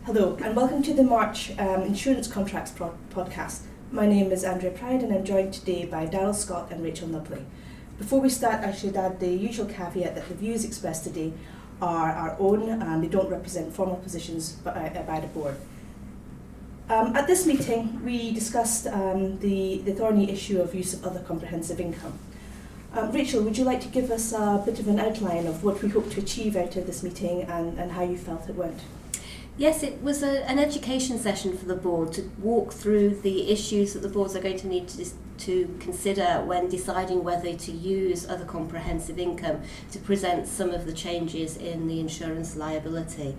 Hello, and welcome to the March Insurance Contracts podcast. My name is Andrea Pride, and I'm joined today by Darryl Scott and Rachel Nubley. Before we start, I should add the usual caveat that the views expressed today are our own and they don't represent formal positions by the board. At this meeting, we discussed the thorny issue of use of other comprehensive income. Rachel, would you like to give us a bit of an outline of what we hope to achieve out of this meeting and how you felt it went? Yes, it was an education session for the board to walk through the issues that the boards are going to need to consider when deciding whether to use other comprehensive income to present some of the changes in the insurance liability.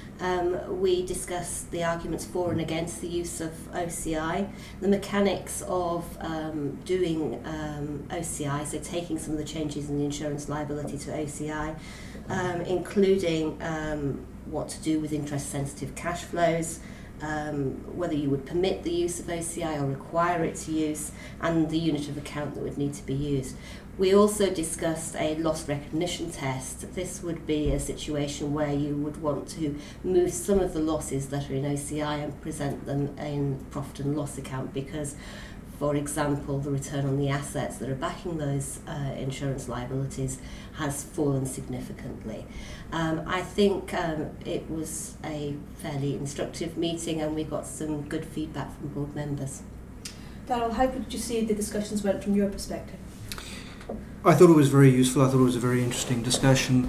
We discussed the arguments for and against the use of OCI, the mechanics of doing OCI, so taking some of the changes in the insurance liability to OCI, including what to do with interest-sensitive cash flows, whether you would permit the use of OCI or require it to use, and the unit of account that would need to be used. We also discussed a loss recognition test. This would be a situation where you would want to move some of the losses that are in OCI and present them in profit and loss account because, for example, the return on the assets that are backing those insurance liabilities has fallen significantly. I think it was a fairly instructive meeting and we got some good feedback from board members. Darryl, how would you say the discussions went from your perspective? I thought it was very useful. I thought it was a very interesting discussion.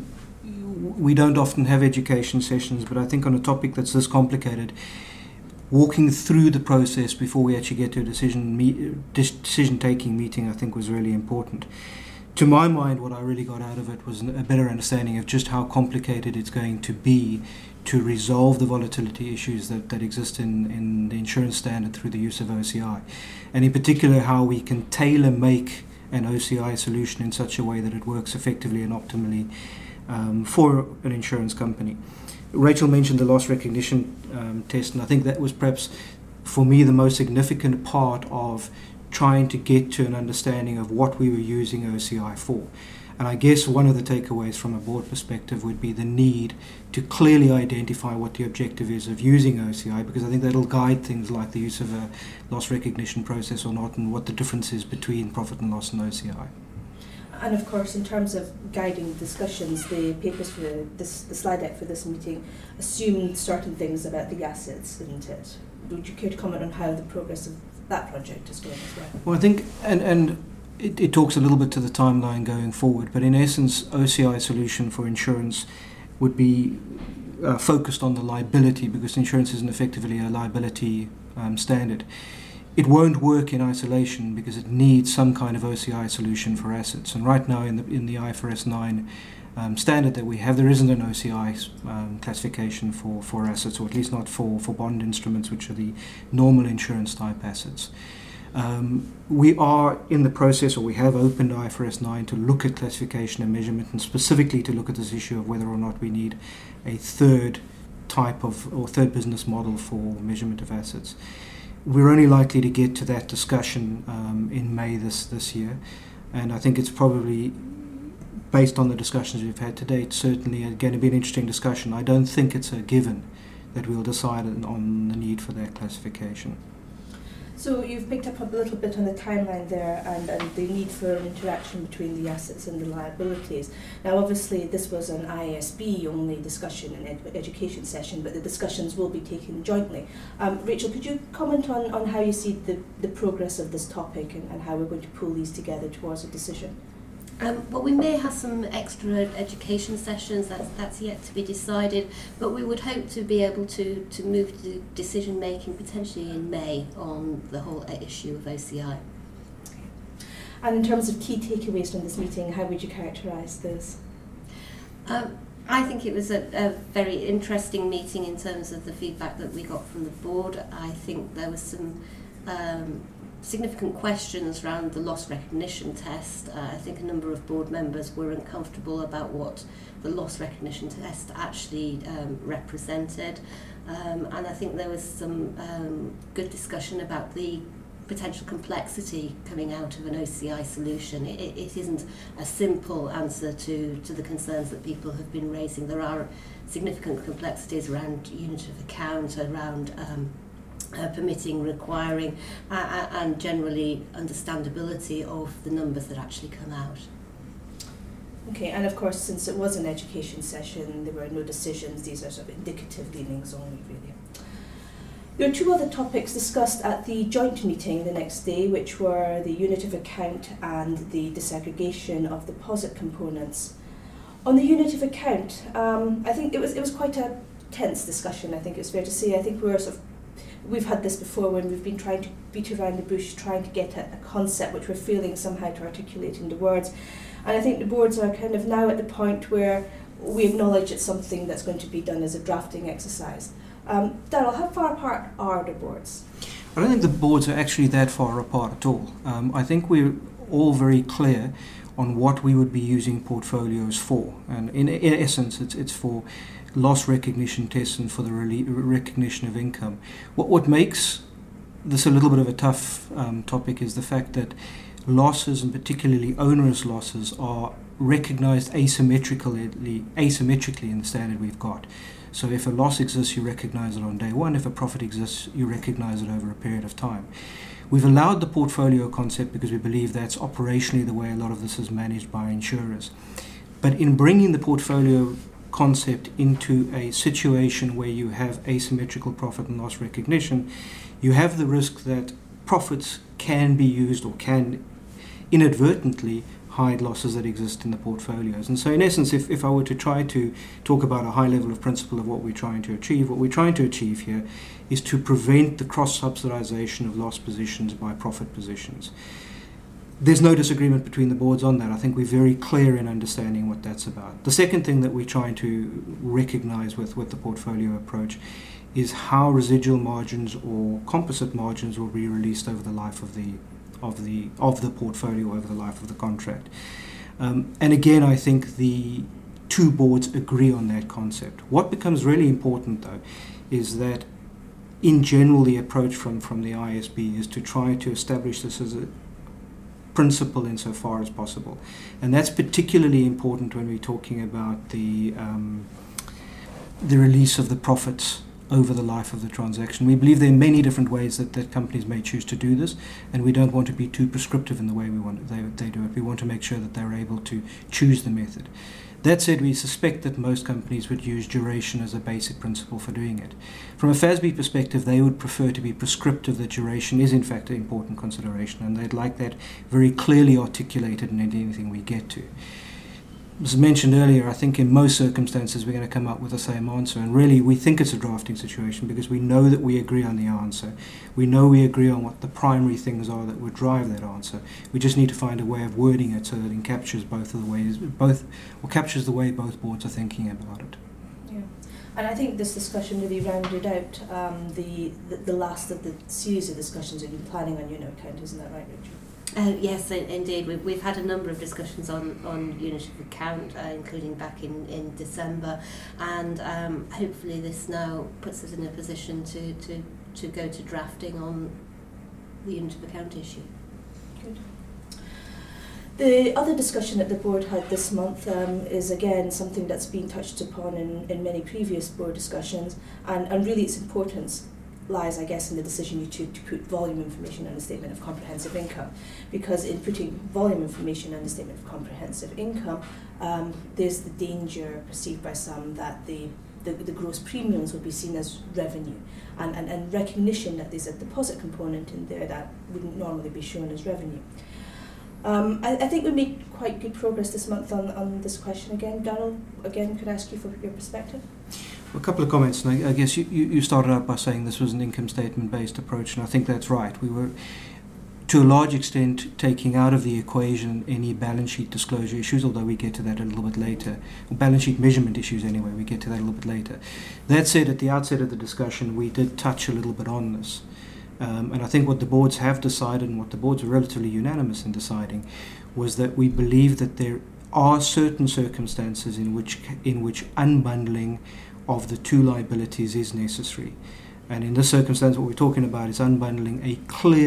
We don't often have education sessions, but I think on a topic that's this complicated, walking through the process before we actually get to a decision-taking meeting, I think was really important. To my mind, what I really got out of it was a better understanding of just how complicated it's going to be to resolve the volatility issues that exist in the insurance standard through the use of OCI. And in particular, how we can tailor-make an OCI solution in such a way that it works effectively and optimally for an insurance company. Rachel mentioned the loss recognition test, and I think that was perhaps, for me, the most significant part of trying to get to an understanding of what we were using OCI for. And I guess one of the takeaways from a board perspective would be the need to clearly identify what the objective is of using OCI, because I think that'll guide things like the use of a loss recognition process or not, and what the difference is between profit and loss and OCI. And of course, in terms of guiding discussions, the papers for the slide deck for this meeting assumed certain things about the assets, didn't it? Would you care to comment on how the progress of that project is going as well? Well, I think, and it talks a little bit to the timeline going forward, but in essence, OCI solution for insurance would be focused on the liability, because insurance isn't effectively a liability standard. It won't work in isolation because it needs some kind of OCI solution for assets. And right now in the IFRS 9 standard that we have, there isn't an OCI classification for assets, or at least not for bond instruments, which are the normal insurance type assets. We are in the process, or we have opened IFRS 9 to look at classification and measurement, and specifically to look at this issue of whether or not we need a third type of or third business model for measurement of assets. We're only likely to get to that discussion in May this year, and I think it's probably, based on the discussions we've had to date, certainly going to be an interesting discussion. I don't think it's a given that we'll decide on the need for that classification. So you've picked up a little bit on the timeline there and the need for an interaction between the assets and the liabilities. Now obviously this was an IASB only discussion, an education session, but the discussions will be taken jointly. Rachel, could you comment on how you see the progress of this topic and how we're going to pull these together towards a decision? Well, we may have some extra education sessions, that's yet to be decided, but we would hope to be able to move to decision making potentially in May on the whole issue of OCI. And in terms of key takeaways from this meeting, how would you characterise this? I think it was a very interesting meeting in terms of the feedback that we got from the board. I think there was some significant questions around the loss recognition test. I think a number of board members were uncomfortable about what the loss recognition test actually represented, and I think there was some good discussion about the potential complexity coming out of an OCI solution. It isn't a simple answer to the concerns that people have been raising. There are significant complexities around unit of account, around permitting, requiring, and generally understandability of the numbers that actually come out. Okay, and of course, since it was an education session, there were no decisions. These are sort of indicative leanings only, really. There were two other topics discussed at the joint meeting the next day, which were the unit of account and the disaggregation of deposit components. On the unit of account, I think it was quite a tense discussion, I think it's fair to say. I think we've had this before when we've been trying to beat around the bush, trying to get at a concept which we're failing somehow to articulate into words. And I think the boards are kind of now at the point where we acknowledge it's something that's going to be done as a drafting exercise. Darryl, how far apart are the boards? I don't think the boards are actually that far apart at all. I think we're all very clear on what we would be using portfolios for. And in essence, it's for loss recognition tests and for the recognition of income. What makes this a little bit of a tough topic is the fact that losses, and particularly onerous losses, are recognised asymmetrically in the standard we've got. So if a loss exists, you recognise it on day one. If a profit exists, you recognise it over a period of time. We've allowed the portfolio concept because we believe that's operationally the way a lot of this is managed by insurers. But in bringing the portfolio concept into a situation where you have asymmetrical profit and loss recognition, you have the risk that profits can be used or can inadvertently hide losses that exist in the portfolios. And so in essence, if I were to try to talk about a high level of principle of what we're trying to achieve here is to prevent the cross-subsidization of loss positions by profit positions. There's no disagreement between the boards on that. I think we're very clear in understanding what that's about. The second thing that we're trying to recognize with the portfolio approach is how residual margins or composite margins will be released over the life of the portfolio, over the life of the contract. And again, I think the two boards agree on that concept. What becomes really important, though, is that in general the approach from the ISB is to try to establish this as a principle insofar as possible. And that's particularly important when we're talking about the release of the profits over the life of the transaction. We believe there are many different ways that companies may choose to do this, and we don't want to be too prescriptive in the way they do it. We want to make sure that they're able to choose the method. That said, we suspect that most companies would use duration as a basic principle for doing it. From a FASB perspective, they would prefer to be prescriptive that duration is in fact an important consideration, and they'd like that very clearly articulated in anything we get to. As mentioned earlier, I think in most circumstances we're going to come up with the same answer, and really we think it's a drafting situation because we know that we agree on the answer. We know we agree on what the primary things are that would drive that answer. We just need to find a way of wording it so that it captures captures the way both boards are thinking about it. Yeah, and I think this discussion really rounded out the last of the series of discussions in planning on unit account, isn't that right, Richard? Yes, indeed. We've had a number of discussions on unit of account, including back in December, and hopefully this now puts us in a position to go to drafting on the unit of account issue. Good. The other discussion that the board had this month is again something that's been touched upon in many previous board discussions, and really its importance lies, I guess, in the decision you took to put volume information on the statement of comprehensive income, because in putting volume information on the statement of comprehensive income, there's the danger perceived by some that the gross premiums will be seen as revenue, and recognition that there's a deposit component in there that wouldn't normally be shown as revenue. I think we made quite good progress this month on this question again. Darryl, again, could I ask you for your perspective? A couple of comments, and I guess you started out by saying this was an income statement-based approach, and I think that's right. We were, to a large extent, taking out of the equation any balance sheet disclosure issues, although we get to that a little bit later. Or balance sheet measurement issues anyway, we get to that a little bit later. That said, at the outset of the discussion, we did touch a little bit on this. And I think what the boards have decided, and what the boards are relatively unanimous in deciding, was that we believe that there are certain circumstances in which unbundling of the two liabilities is necessary. And in this circumstance, what we're talking about is unbundling a clear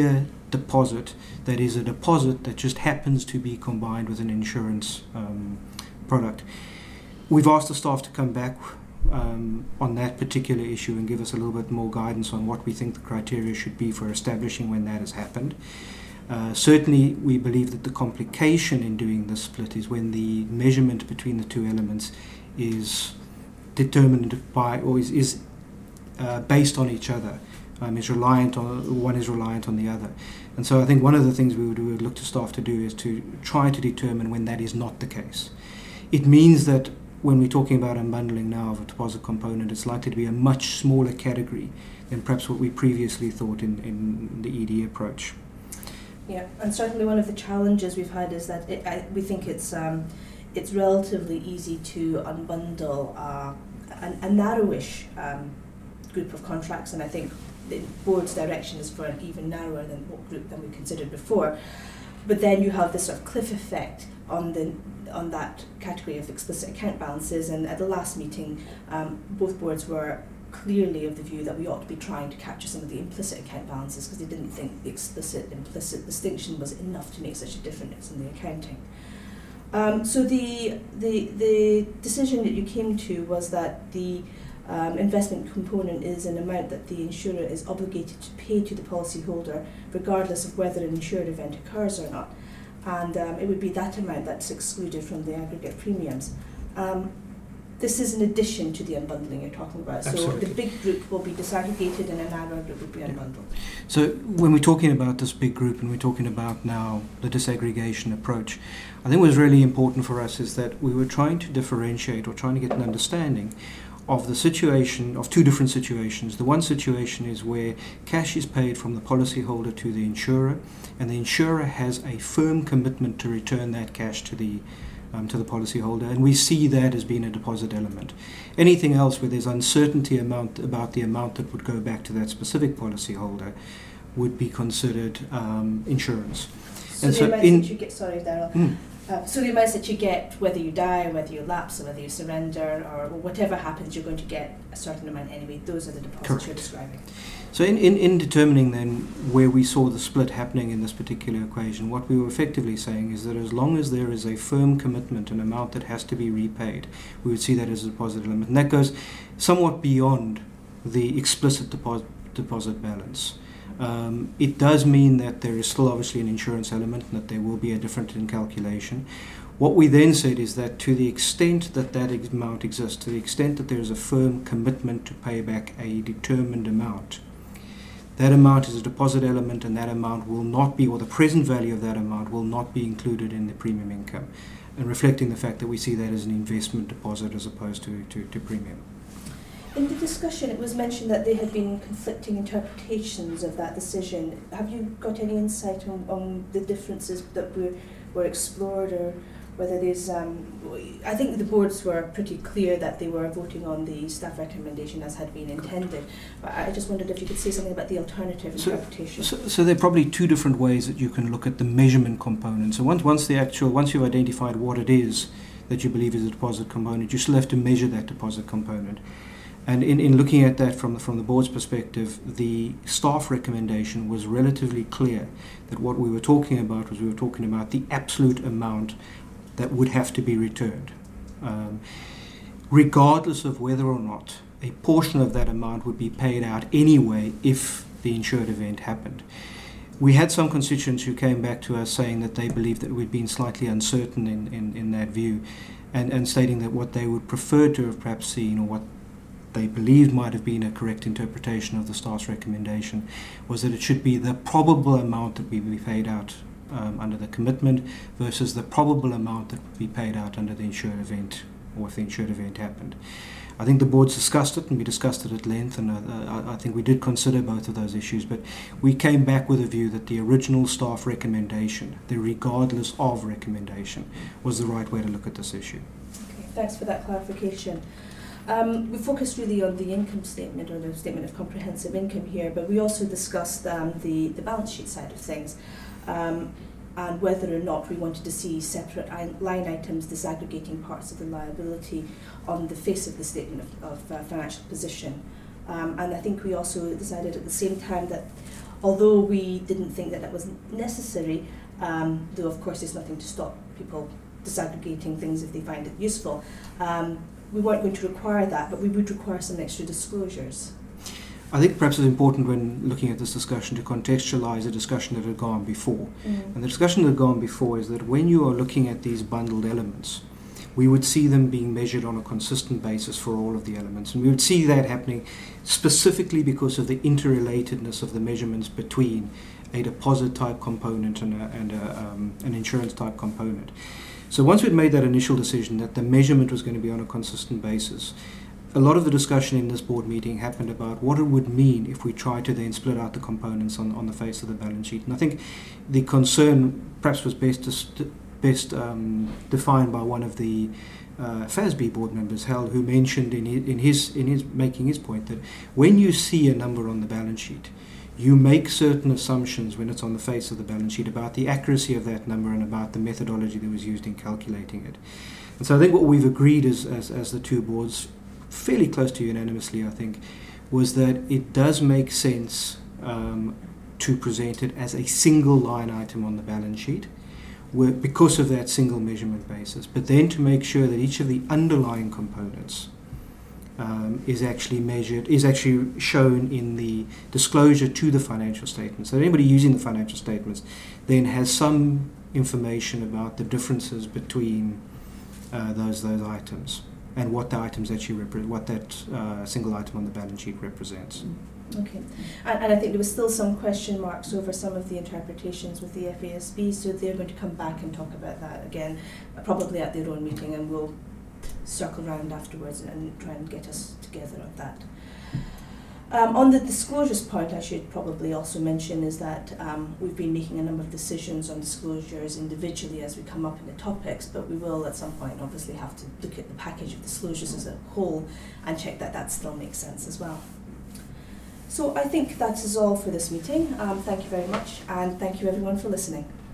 deposit that is a deposit that just happens to be combined with an insurance product. We've asked the staff to come back on that particular issue and give us a little bit more guidance on what we think the criteria should be for establishing when that has happened. Certainly, we believe that the complication in doing this split is when the measurement between the two elements is determined by, or is based on each other. Is reliant on one is reliant on the other, and so I think one of the things we would look to staff to do is to try to determine when that is not the case. It means that when we're talking about unbundling now of a deposit component, it's likely to be a much smaller category than perhaps what we previously thought in the ED approach. Yeah, and certainly one of the challenges we've had is that we think it's relatively easy to unbundle a narrowish group of contracts, and I think the board's direction is for an even narrower group than we considered before. But then you have this sort of cliff effect on that category of explicit account balances, and at the last meeting, both boards were clearly of the view that we ought to be trying to capture some of the implicit account balances because they didn't think the explicit-implicit distinction was enough to make such a difference in the accounting. So the decision that you came to was that the investment component is an amount that the insurer is obligated to pay to the policyholder regardless of whether an insured event occurs or not. And it would be that amount that's excluded from the aggregate premiums. This is in addition to the unbundling you're talking about. Absolutely. So the big group will be disaggregated and a narrower group will be unbundled. So when we're talking about this big group and we're talking about now the disaggregation approach, I think what was really important for us is that we were trying to differentiate or trying to get an understanding of the situation, of two different situations. The one situation is where cash is paid from the policyholder to the insurer, and the insurer has a firm commitment to return that cash to the policyholder, and we see that as being a deposit element. Anything else where there's uncertainty about the amount that would go back to that specific policyholder would be considered insurance. So the amounts that you get, sorry, Daryl. So the amounts that you get, whether you die, whether you lapse, or whether you surrender, or whatever happens, you're going to get a certain amount anyway. Those are the deposits Correct. You're describing. So in determining then where we saw the split happening in this particular equation, what we were effectively saying is that as long as there is a firm commitment, an amount that has to be repaid, we would see that as a deposit element. And that goes somewhat beyond the explicit deposit balance. It does mean that there is still obviously an insurance element and that there will be a difference in calculation. What we then said is that to the extent that that amount exists, to the extent that there is a firm commitment to pay back a determined amount, that amount is a deposit element, and that amount will not be, or the present value of that amount will not be included in the premium income, and reflecting the fact that we see that as an investment deposit as opposed to premium. In the discussion, it was mentioned that there had been conflicting interpretations of that decision. Have you got any insight on the differences that were explored, or whether there's... I think the boards were pretty clear that they were voting on the staff recommendation as had been intended. But I just wondered if you could say something about the alternative interpretation. So there are probably two different ways that you can look at the measurement component. So once you've identified what it is that you believe is a deposit component, you still have to measure that deposit component. And in looking at that from the board's perspective, the staff recommendation was relatively clear that what we were talking about was the absolute amount that would have to be returned, regardless of whether or not a portion of that amount would be paid out anyway if the insured event happened. We had some constituents who came back to us saying that they believed that we'd been slightly uncertain in that view, and stating that what they would prefer to have perhaps seen, or what they believed might have been a correct interpretation of the staff's recommendation, was that it should be the probable amount that would be paid out under the commitment versus the probable amount that would be paid out under the insured event, or if the insured event happened. I think the boards discussed it, and we discussed it at length, and I think we did consider both of those issues, but we came back with a view that the original staff recommendation, the regardless of recommendation, was the right way to look at this issue. Okay, thanks for that clarification. We focused really on the income statement, or the statement of comprehensive income here, but we also discussed the balance sheet side of things, and whether or not we wanted to see separate line items disaggregating parts of the liability on the face of the statement of financial position. And I think we also decided at the same time that although we didn't think that was necessary, though of course there's nothing to stop people disaggregating things if they find it useful. We weren't going to require that, but we would require some extra disclosures. I think perhaps it's important when looking at this discussion to contextualise the discussion that had gone before. And the discussion that had gone before is that when you are looking at these bundled elements, we would see them being measured on a consistent basis for all of the elements. And we would see that happening specifically because of the interrelatedness of the measurements between a deposit type component and an insurance type component. So once we'd made that initial decision that the measurement was going to be on a consistent basis, a lot of the discussion in this board meeting happened about what it would mean if we tried to then split out the components on the face of the balance sheet. And I think the concern perhaps was best defined by one of the FASB board members, Hal, who mentioned in his making his point that when you see a number on the balance sheet, you make certain assumptions when it's on the face of the balance sheet about the accuracy of that number and about the methodology that was used in calculating it. And so I think what we've agreed as the two boards, fairly close to unanimously, I think, was that it does make sense to present it as a single line item on the balance sheet because of that single measurement basis, but then to make sure that each of the underlying components is actually shown in the disclosure to the financial statements. So anybody using the financial statements then has some information about the differences between those items and what the items actually represent, what that single item on the balance sheet represents. Okay, and I think there was still some question marks over some of the interpretations with the FASB, so they're going to come back and talk about that again, probably at their own meeting, and we'll circle around afterwards and try and get us together on that. On the disclosures point, I should probably also mention is that we've been making a number of decisions on disclosures individually as we come up in the topics, but we will at some point obviously have to look at the package of disclosures as a whole and check that that still makes sense as well. So I think that is all for this meeting. Thank you very much, and thank you everyone for listening.